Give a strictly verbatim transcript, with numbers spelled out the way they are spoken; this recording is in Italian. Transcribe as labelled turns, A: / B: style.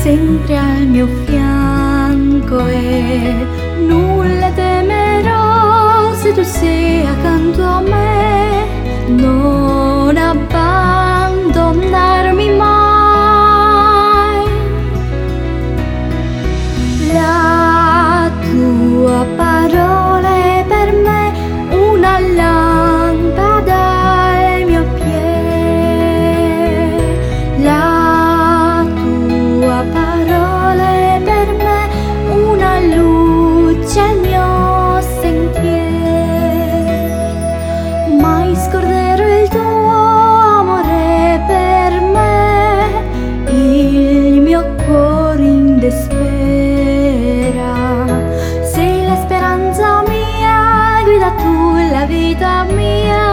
A: sempre al mio fianco e nulla temerò se tu sei accanto a me. Non abbandonarmi mai. La tua parola è per me una lampada al mio piede. La tua parola è per me una luce al mio sentiero. Mai scorderò il tuo amore per me, il mio cuore in despera. Sei la speranza mia, guida tu la vita mia.